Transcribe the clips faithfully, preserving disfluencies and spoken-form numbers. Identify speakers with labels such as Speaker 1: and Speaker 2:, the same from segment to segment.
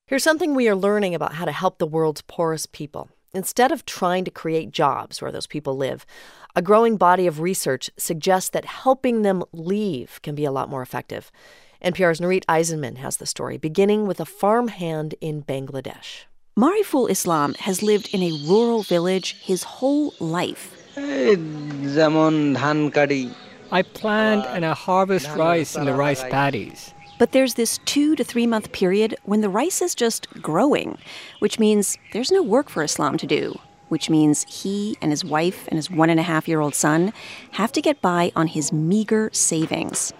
Speaker 1: Here's something we are learning about how to help the world's poorest people. Instead of trying to create jobs where those people live, a growing body of research suggests that helping them leave can be a lot more effective. N P R's Nurith Aizenman has the story, beginning with a farmhand in Bangladesh.
Speaker 2: Mariful Islam has lived in a rural village his whole life.
Speaker 3: I
Speaker 4: plant and I harvest rice in the rice paddies.
Speaker 2: But there's this two to three month period when the rice is just growing, which means there's no work for Islam to do, which means he and his wife and his one and a half year old son have to get by on his meager savings.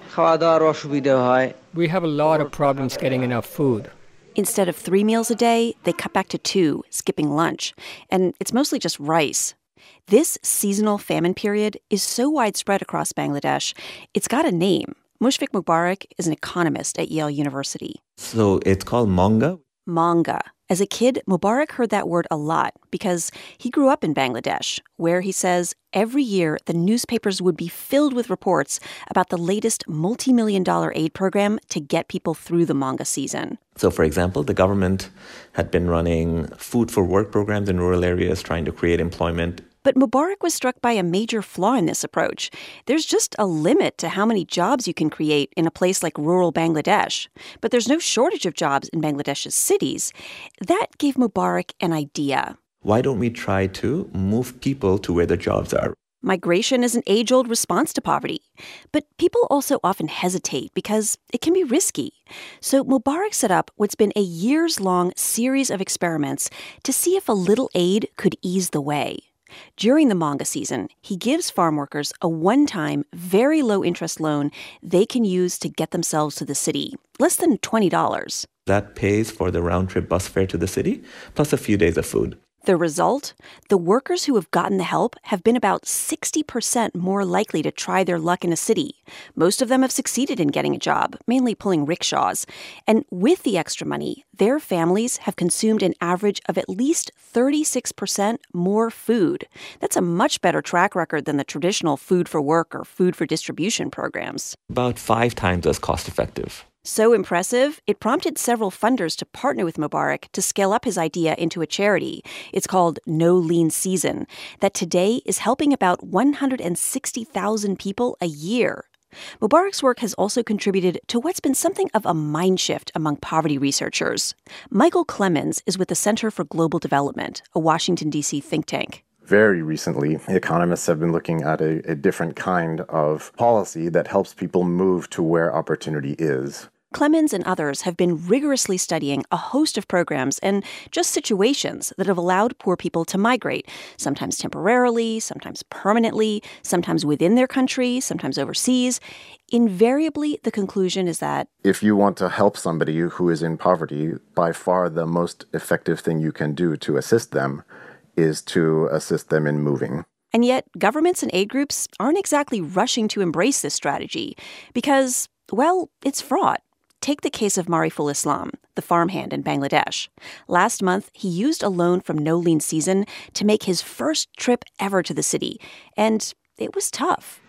Speaker 4: We have a lot of problems getting enough food.
Speaker 2: Instead of three meals a day, they cut back to two, skipping lunch. And it's mostly just rice. This seasonal famine period is so widespread across Bangladesh, it's got a name. Mushfiq Mubarak is an economist at Yale University.
Speaker 5: So it's called manga?
Speaker 2: Manga. As a kid, Mubarak heard that word a lot because he grew up in Bangladesh, where he says every year the newspapers would be filled with reports about the latest multi-million dollar aid program to get people through the manga season.
Speaker 5: So, for example, the government had been running food for work programs in rural areas, trying to create employment.
Speaker 2: But Mubarak was struck by a major flaw in this approach. There's just a limit to how many jobs you can create in a place like rural Bangladesh. But there's no shortage of jobs in Bangladesh's cities. That gave Mubarak an idea.
Speaker 5: Why don't we try to move people to where the jobs are?
Speaker 2: Migration is an age-old response to poverty. But people also often hesitate because it can be risky. So Mubarak set up what's been a years-long series of experiments to see if a little aid could ease the way. During the manga season, he gives farm workers a one-time, very low-interest loan they can use to get themselves to the city, less than twenty dollars.
Speaker 5: That pays for the round-trip bus fare to the city, plus a few days of food.
Speaker 2: The result? The workers who have gotten the help have been about sixty percent more likely to try their luck in a city. Most of them have succeeded in getting a job, mainly pulling rickshaws. And with the extra money, their families have consumed an average of at least thirty-six percent more food. That's a much better track record than the traditional food for work or food for distribution programs.
Speaker 5: About five times as cost-effective.
Speaker 2: So impressive, it prompted several funders to partner with Mubarak to scale up his idea into a charity. It's called No Lean Season, that today is helping about one hundred sixty thousand people a year. Mubarak's work has also contributed to what's been something of a mind shift among poverty researchers. Michael Clemens is with the Center for Global Development, a Washington, D C think tank.
Speaker 6: Very recently, economists have been looking at a, a different kind of policy that helps people move to where opportunity is.
Speaker 2: Clemens and others have been rigorously studying a host of programs and just situations that have allowed poor people to migrate, sometimes temporarily, sometimes permanently, sometimes within their country, sometimes overseas. Invariably, the conclusion is that
Speaker 6: if you want to help somebody who is in poverty, by far the most effective thing you can do to assist them is to assist them in moving.
Speaker 2: And yet, governments and aid groups aren't exactly rushing to embrace this strategy because, well, it's fraught. Take the case of Mariful Islam, the farmhand in Bangladesh. Last month, he used a loan from No Lean Season to make his first trip ever to the city, and it was tough.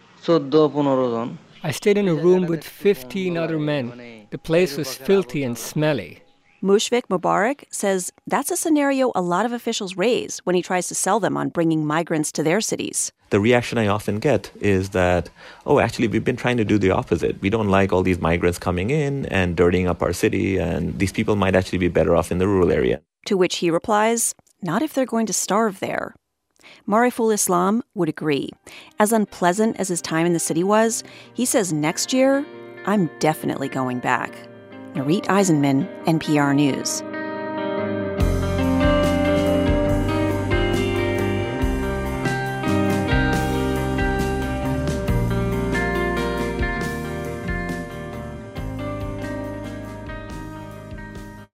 Speaker 4: I stayed in a room with fifteen other men. The place was filthy and smelly.
Speaker 2: Mushfiq Mubarak says that's a scenario a lot of officials raise when he tries to sell them on bringing migrants to their cities.
Speaker 5: The reaction I often get is that, oh, actually, we've been trying to do the opposite. We don't like all these migrants coming in and dirtying up our city, and these people might actually be better off in the rural area.
Speaker 2: To which he replies, not if they're going to starve there. Mariful Islam would agree. As unpleasant as his time in the city was, he says next year, I'm definitely going back. Nurith Aizenman, N P R News.